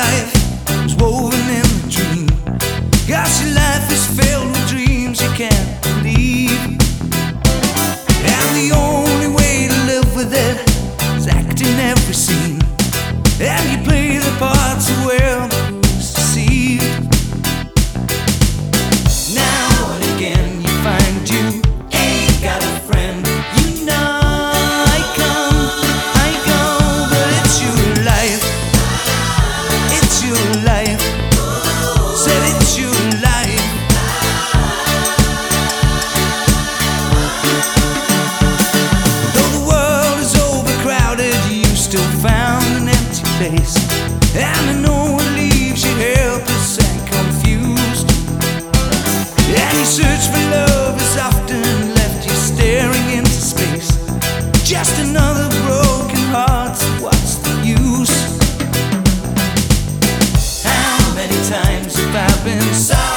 life was woven in a dream. Gosh, your life is filled with dreams you can't believe. And the only way to live with it is acting every scene. And you play the parts where the who's deceived. Now and again you find you ain't got a friend. You know I go, but it's your life. It's your life. Said it's your life. Though the world is overcrowded, you still found an empty place. And I know it leaves you helpless and confused. And your search for love has often left you staring into space. Just another broken heart, so what's the use? How many times have I been sorry?